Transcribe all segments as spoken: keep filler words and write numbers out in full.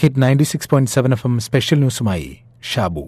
Hit ninety six point seven F M special ന്യൂസുമായി ഷാബു.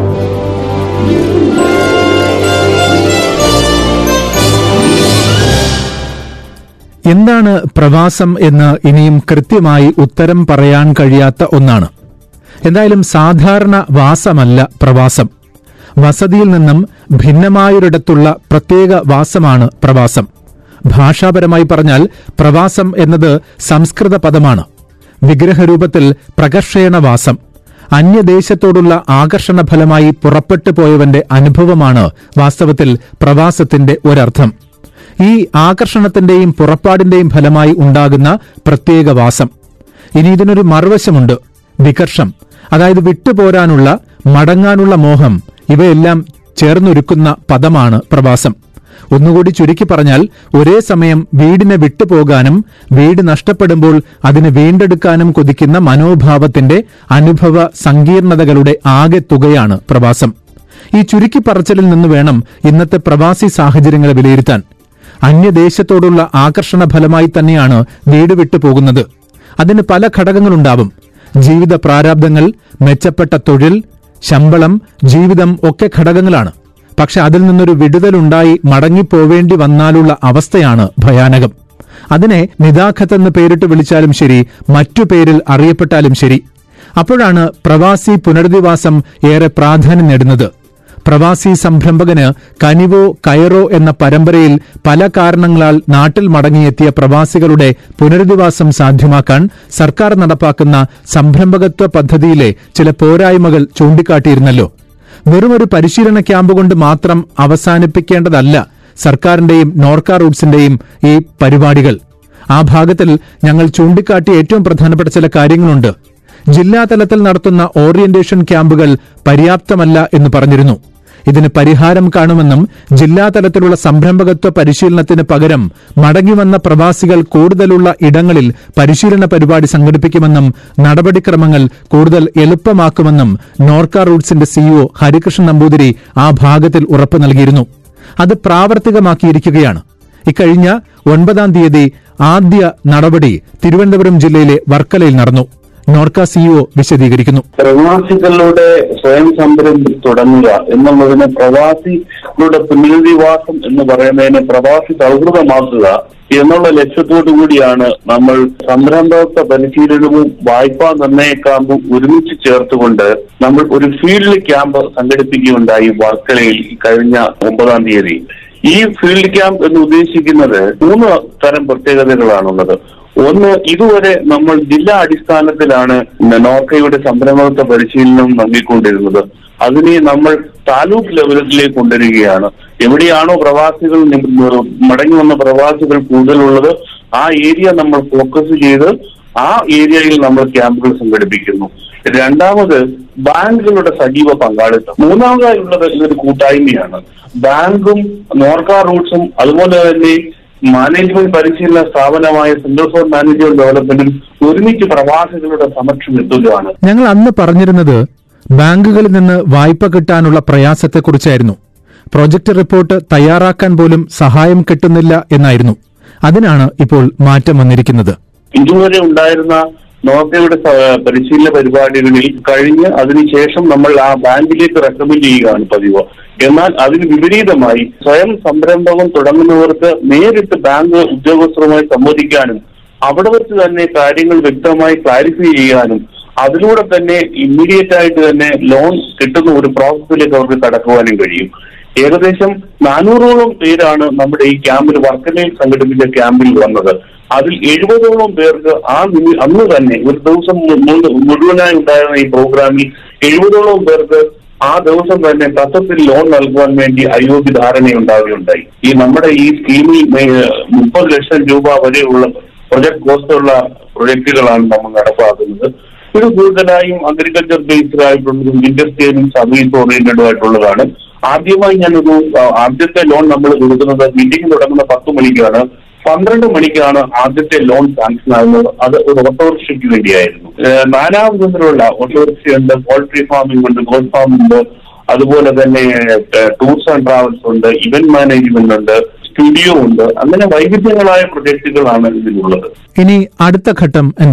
എന്താണ് പ്രവാസം എന്ന് ഇനിയും കൃത്യമായി ഉത്തരം പറയാൻ കഴിയാത്ത ഒന്നാണ്. എന്തായാലും സാധാരണ വാസമല്ല പ്രവാസം. വസതിയിൽ നിന്നും ഭിന്നമായൊരിടത്തുള്ള പ്രത്യേക വാസമാണ് പ്രവാസം. ഭാഷാപരമായി പറഞ്ഞാൽ പ്രവാസം എന്നത് സംസ്കൃത പദമാണ്. വിഗ്രഹരൂപത്തിൽ പ്രകർഷേണവാസം, അന്യദേശത്തോടുള്ള ആകർഷണ ഫലമായി പുറപ്പെട്ടു പോയവന്റെ അനുഭവമാണ് വാസ്തവത്തിൽ പ്രവാസത്തിന്റെ ഒരർത്ഥം. ഈ ആകർഷണത്തിന്റെയും പുറപ്പാടിന്റെയും ഫലമായി ഉണ്ടാകുന്ന പ്രത്യേക വാസം. ഇനി ഇതിനൊരു മറുവശമുണ്ട്, വികർഷം. അതായത് വിട്ടുപോരാനുള്ള, മടങ്ങാനുള്ള മോഹം. ഇവയെല്ലാം ചേർന്നൊരുക്കുന്ന പദമാണ് പ്രവാസം. ഒന്നുകൂടി ചുരുക്കി പറഞ്ഞാൽ, ഒരേ സമയം വീടിനെ വിട്ടുപോകാനും വീട് നഷ്ടപ്പെടുമ്പോൾ അതിനെ വീണ്ടെടുക്കാനും കൊതിക്കുന്ന മനോഭാവത്തിന്റെ അനുഭവ സങ്കീർണതകളുടെ ആകെ തുകയാണ് പ്രവാസം. ഈ ചുരുക്കിപ്പറച്ചിലിൽ നിന്ന് വേണം ഇന്നത്തെ പ്രവാസി സാഹചര്യങ്ങളെ വിലയിരുത്താൻ. അന്യദേശത്തോടുള്ള ആകർഷണ ഫലമായി തന്നെയാണ് വീട് വിട്ടുപോകുന്നത്. അതിന് പല ഘടകങ്ങളുണ്ടാവും. ജീവിത പ്രാരാബ്ദങ്ങൾ, മെച്ചപ്പെട്ട തൊഴിൽ, ശമ്പളം, ജീവിതം ഒക്കെ ഘടകങ്ങളാണ്. പക്ഷെ അതിൽ നിന്നൊരു വിടുതലുണ്ടായി മടങ്ങിപ്പോവേണ്ടി വന്നാലുള്ള അവസ്ഥയാണ് ഭയാനകം. അതിനെ നിദാഖത്ത് എന്ന് പേരിട്ട് വിളിച്ചാലും ശരി, മറ്റു പേരിൽ അറിയപ്പെട്ടാലും ശരി. അപ്പോഴാണ് പ്രവാസി പുനരധിവാസം ഏറെ പ്രാധാന്യം നേടുന്നത്. പ്രവാസി സംരംഭകന് കനിവോ കയറോ എന്ന പരമ്പരയിൽ പല കാരണങ്ങളാൽ നാട്ടിൽ മടങ്ങിയെത്തിയ പ്രവാസികളുടെ പുനരധിവാസം സാധ്യമാക്കാൻ സർക്കാർ നടപ്പാക്കുന്ന സംരംഭകത്വ പദ്ധതിയിലെ ചില പോരായ്മകൾ ചൂണ്ടിക്കാട്ടിയിരുന്നല്ലോ. വെറുമൊരു പരിശീലന ക്യാമ്പ് കൊണ്ട് മാത്രം അവസാനിപ്പിക്കേണ്ടതല്ല സർക്കാരിന്റെയും നോർക്ക റൂട്ട്സിന്റെയും ഈ പരിപാടികൾ. ആ ഭാഗത്തിൽ ഞങ്ങൾ ചൂണ്ടിക്കാട്ടിയ ഏറ്റവും പ്രധാനപ്പെട്ട ചില കാര്യങ്ങളുണ്ട്. ജില്ലാതലത്തിൽ നടത്തുന്ന ഓറിയന്റേഷൻ ക്യാമ്പുകൾ പര്യാപ്തമല്ല എന്ന് പറഞ്ഞിരുന്നു. ഇതിന് പരിഹാരം കാണുമെന്നും ജില്ലാതലത്തിലുള്ള സംരംഭകത്വ പരിശീലനത്തിന് പകരം മടങ്ങിവന്ന പ്രവാസികൾ കൂടുതലുള്ള ഇടങ്ങളിൽ പരിശീലന പരിപാടി സംഘടിപ്പിക്കുമെന്നും നടപടിക്രമങ്ങൾ കൂടുതൽ എളുപ്പമാക്കുമെന്നും നോർക്ക റൂട്ട്സിന്റെ സിഇഒ ഹരികൃഷ്ണൻ നമ്പൂതിരി ആ ഭാഗത്തിൽ ഉറപ്പു നൽകിയിരുന്നു. അത് പ്രാവർത്തികമാക്കിയിരിക്കുകയാണ്. ഇക്കഴിഞ്ഞ ഒൻപതാം തീയതി ആദ്യ നടപടി തിരുവനന്തപുരം ജില്ലയിലെ വർക്കലയിൽ നടന്നു. നോർക്ക സിഇഒ വിശദീകരിക്കുന്നു. പ്രവാസികളുടെ സ്വയം സംരംഭം തുടങ്ങുക എന്നുള്ളതിന്, പ്രവാസികളുടെ പുനരധിവാസം എന്ന് പറയുന്നതിന് പ്രവാസി സൗഹൃദമാക്കുക എന്നുള്ള ലക്ഷ്യത്തോടു കൂടിയാണ് നമ്മൾ സംരംഭകത്വ പരിശീലനവും വായ്പാ നിർണയ ക്യാമ്പും ഒരുമിച്ച് ചേർത്തുകൊണ്ട് നമ്മൾ ഒരു ഫീൽഡ് ക്യാമ്പ് സംഘടിപ്പിക്കുകയുണ്ടായി വർക്കലയിൽ കഴിഞ്ഞ ഒമ്പതാം തീയതി. ഈ ഫീൽഡ് ക്യാമ്പ് എന്ന് ഉദ്ദേശിക്കുന്നത് മൂന്ന് തരം പ്രത്യേകതകളാണുള്ളത്. ഒന്ന്, ഇതുവരെ നമ്മൾ ജില്ലാ അടിസ്ഥാനത്തിലാണ് നോർക്കയുടെ സംരംഭകത്വ പരിശീലനം നൽകിക്കൊണ്ടിരുന്നത്. അതിനെ നമ്മൾ താലൂക്ക് ലെവലിലേക്ക് കൊണ്ടുവരികയാണ്. എവിടെയാണോ പ്രവാസികൾ മടങ്ങി വന്ന പ്രവാസികൾ കൂടുതലുള്ളത് ആ ഏരിയ നമ്മൾ ഫോക്കസ് ചെയ്ത് ആ ഏരിയയിൽ നമ്മൾ ക്യാമ്പുകൾ സംഘടിപ്പിക്കുന്നു. രണ്ടാമത്, ബാങ്കുകളുടെ സജീവ പങ്കാളിത്തം. മൂന്നാമതായുള്ളത് ഇതൊരു കൂട്ടായ്മയാണ്. ബാങ്കും നോർക്ക റൂട്ട്സും അതുപോലെ തന്നെ മാനേജ്മെന്റ് പരിശീലന സ്ഥാപനമായ സെന്റർ ഫോർ മാനേജ്മെന്റ് ഡെവലപ്മെന്റും ഒരുമിച്ച് പ്രവാസികളുടെ സമക്ഷം എത്തുകയാണ്. ഞങ്ങൾ അന്ന് പറഞ്ഞിരുന്നത് ബാങ്കുകളിൽ നിന്ന് വായ്പ കിട്ടാനുള്ള പ്രയാസത്തെക്കുറിച്ചായിരുന്നു. പ്രൊജക്ട് റിപ്പോർട്ട് തയ്യാറാക്കാൻ പോലും സഹായം കിട്ടുന്നില്ല എന്നായിരുന്നു. അതിനാണ് ഇപ്പോൾ മാറ്റം വന്നിരിക്കുന്നത്. ഇതുവരെ ഉണ്ടായിരുന്ന നോർക്കയുടെ പരിശീലന പരിപാടികളിൽ കഴിഞ്ഞ് അതിനുശേഷം നമ്മൾ ആ ബാങ്കിലേക്ക് റെക്കമെൻഡ് ചെയ്യുകയാണ് പതിവ്. എന്നാൽ അതിന് വിപരീതമായി സ്വയം സംരംഭകം തുടങ്ങുന്നവർക്ക് നേരിട്ട് ബാങ്ക് ഉദ്യോഗസ്ഥരുമായി സംവദിക്കാനും അവിടെ വെച്ച് തന്നെ കാര്യങ്ങൾ വ്യക്തമായി ക്ലാരിഫൈ ചെയ്യാനും അതിലൂടെ തന്നെ ഇമ്മീഡിയറ്റ് ആയിട്ട് തന്നെ ലോൺ കിട്ടുന്ന ഒരു പ്രോസസ്സിലേക്ക് അവർക്ക് കടക്കുവാനും കഴിയും. ഏകദേശം നാനൂറോളം പേരാണ് നമ്മുടെ ഈ ക്യാമ്പിൽ, വർക്കലയിൽ സംഘടിപ്പിച്ച ക്യാമ്പിൽ വന്നത്. അതിൽ എഴുപതോളം പേർക്ക് ആ അന്ന് തന്നെ ഒരു ദിവസം മുഴുവനായി ഉണ്ടായിരുന്ന ഈ പ്രോഗ്രാമിൽ എഴുപതോളം പേർക്ക് ആ ദിവസം തന്നെ തത്വത്തിൽ ലോൺ നൽകുവാൻ വേണ്ടി അയോഗ്യ ധാരണയുണ്ടാവുകയുണ്ടായി. ഈ നമ്മുടെ ഈ സ്കീമിൽ മുപ്പത് ലക്ഷം രൂപ വരെയുള്ള പ്രൊജക്ട് കോസ്റ്റുള്ള പ്രൊജക്ടുകളാണ് നമ്മൾ നടപ്പാക്കുന്നത്. ഇത് കൂടുതലായും അഗ്രികൾച്ചർ ബേസ്ഡ് ആയിട്ടുള്ളതും ഇൻഡസ്ട്രിയലും സർവീസ് ഓറിയന്റഡും ആയിട്ടുള്ളതാണ്. ആദ്യമായി ഞാനൊരു ആദ്യത്തെ ലോൺ നമ്മൾ കൊടുക്കുന്നത് മീറ്റിംഗ് തുടങ്ങുന്ന പത്ത് മണിക്കാണ്. പന്ത്രണ്ട് മണിക്കാണ് ആദ്യത്തെ ലോൺ സാങ്ഷൻ ആകുന്നത്. അത് ഒരു ഓട്ടോറിക്ഷയ്ക്ക് വേണ്ടിയായിരുന്നു. നാനാവിധത്തിലുള്ള ഓട്ടോറിക്ഷയുണ്ട്, പോൾട്രി ഫാമിംഗ് ഉണ്ട്, ഗോഡ് ഫാമിംഗ് ഉണ്ട്, അതുപോലെ തന്നെ ടൂർസ് ആൻഡ് ട്രാവൽസ് ഉണ്ട്, ഇവന്റ് മാനേജ്മെന്റ് ഉണ്ട്, സ്റ്റുഡിയോ ഉണ്ട്. അങ്ങനെ വൈവിധ്യങ്ങളായ പ്രൊജക്ടുകളാണ് ഇതിലുള്ളത്. ഇനി അടുത്ത ഘട്ടം എന്താണ്?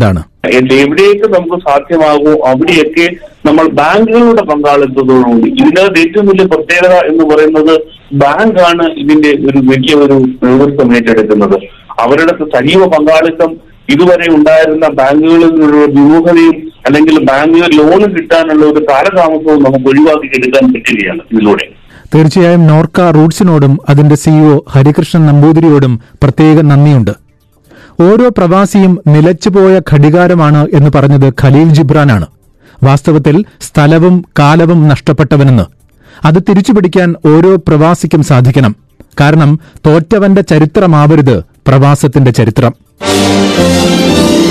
എവിടെയൊക്കെ നമുക്ക് സാധ്യമാകുമോ അവിടെയൊക്കെ നമ്മൾ ബാങ്കുകളുടെ പങ്കാളിത്തത്തോടുകൂടി, ഇതിനകത്ത് ഏറ്റവും വലിയ പ്രത്യേകത എന്ന് പറയുന്നത് ബാങ്കാണ് ഇതിന്റെ ഒരു വലിയ ഒരു നേതൃത്വം ഏറ്റെടുക്കുന്നത്. അവരുടെ സജീവ പങ്കാളിത്തം ഇതുവരെ ഉണ്ടായിരുന്ന ബാങ്കുകളിൽ നിന്നുള്ള വിമുഖതയും അല്ലെങ്കിൽ ബാങ്കുകൾ ലോൺ കിട്ടാനുള്ള ഒരു കാലതാമസവും നമുക്ക് ഒഴിവാക്കി എടുക്കാൻ പറ്റുകയാണ് ഇതിലൂടെ. തീർച്ചയായും നോർക്ക റൂട്ട്സിനോടും അതിന്റെ സിഇഒ ഹരികൃഷ്ണൻ നമ്പൂതിരിയോടും പ്രത്യേക നന്ദിയുണ്ട്. ഓരോ പ്രവാസിയും നിലച്ചുപോയ ഘടികാരമാണ് എന്ന് പറഞ്ഞത് ഖലീൽ ജിബ്രാനാണ്. വാസ്തവത്തിൽ സ്ഥലവും കാലവും നഷ്ടപ്പെട്ടവനെന്ന്. അത് തിരിച്ചുപിടിക്കാൻ ഓരോ പ്രവാസിക്കും സാധിക്കണം. കാരണം തോറ്റവന്റെ ചരിത്രമാവരുത് പ്രവാസത്തിന്റെ ചരിത്രം.